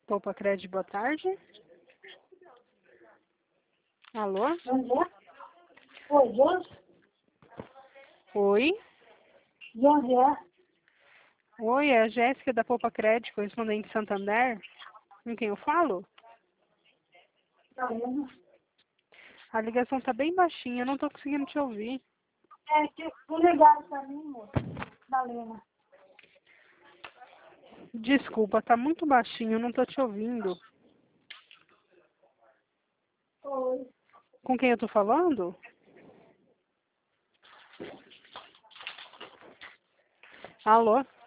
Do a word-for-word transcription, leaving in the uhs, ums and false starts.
Poupa Crédito, boa tarde. Alô? José? Oi, José? Oi? José? Oi, é a Jéssica da Poupa Crédito, correspondente de Santander. Com quem eu falo? Galena. A ligação tá bem baixinha, eu não tô conseguindo te ouvir. É que não ligaram pra mim, moço. Galena. Desculpa, tá muito baixinho, eu não tô te ouvindo. Oi. Com quem eu tô falando? Alô?